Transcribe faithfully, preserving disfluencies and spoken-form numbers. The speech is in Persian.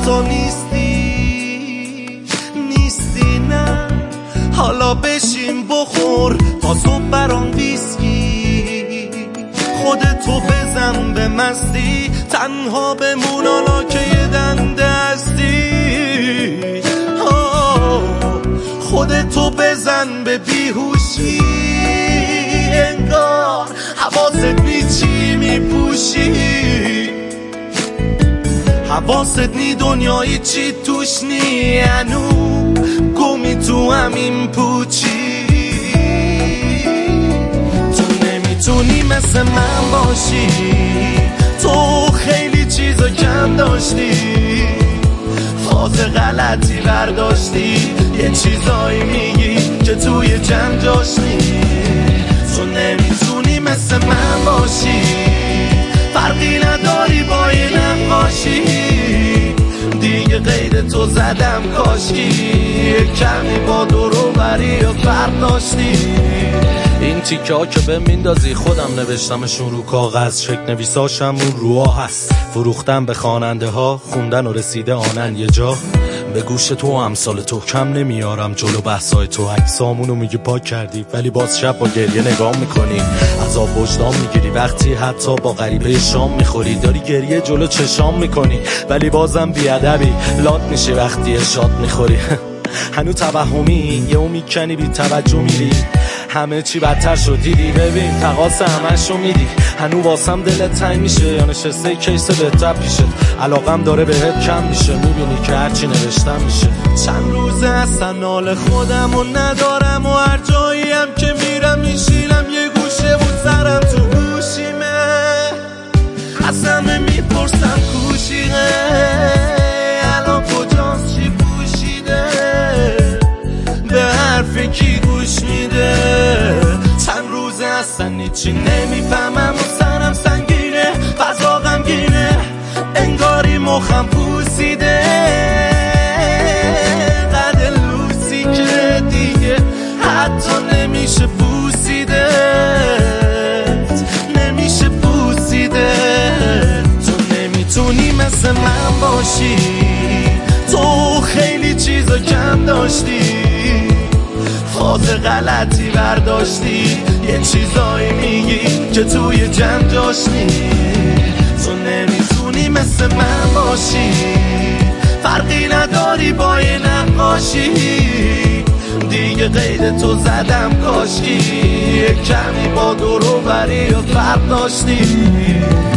تو نیستی نیستی نه. حالا بشین بخور تا صبح برام ویسکی، خودتو بزن به مستی، تنها بمون حالا که یه دنده هستی. خودتو بزن به بیهوشی، انگار حواست نی چی میپوشی، حواست نی دنیایی چی توش نی، هنو گمی تو همین پوچی. تو نمیتونی مثل من باشی، تو خیلی چیزا کم داشتی، فاز غلطی برداشتی، یه چیزایی میگی که توی جمع جاش نی. تو نمیتونی مثل من باشی، فرقی نداری با یه نقاشی، دیگه قید تو زدم کاشکی، کمی با دورو بری یا فرق داشتی. این تیکه ها که به میندازی خودم نوشتمشون رو کاغذ، شک نویساشم اون روها هست، فروختم به خواننده ها، خوندن و رسیده آنن یه جا. به گوش تو و امثال تو کم نمیارم جلو بحثای تو، عکسامونو میگی پاک کردی ولی باز شب با گریه نگاه میکنی، عذاب وجدان میگیری وقتی حتی با غریبه شام میخوری، داری گریه جلو چشام میکنی ولی بازم بیادبی لات میشه وقتی ارشاد میخوری. هنو توهمی یهو میکنی بی توجه میری، همه چی بدتر شد دیدی، ببین تقاص همشو میدی، هنو واسم دلت تنگ میشه یا نشسته کیس بهتر پیشت، علاقم داره بهت کم میشه، میبینی که هرچی نوشتم میشه. چند روزه اصلا حال خودم و ندارم و هر جایی هم که میرم میشینم یه گوشه بود سرم تو گوشیمه، از همه میپرسم کوشیقه الان کجاست چی پوشیده، به حرف کی گوش میده. چند روزه اصلا هیچی نمیفهمم و سرم سنگینه، فضا غمگینه، انگاری مخم پوسیده، قد لوسی که دیگه حتی نمیشه بوسیده، نمیشه بوسیده. تو نمیتونی مثل من باشی، تو خیلی چیزا کم داشتی، فاز غلطی برداشتی، یه چیزایی میگی که توی جمع جاش نی. تو نمیتونی مثل من باشی، فرقی نداری با یه نقاشی، دیگه قید تو زدم کاشکی، یه کمی با دورو بری و فرق داشتی.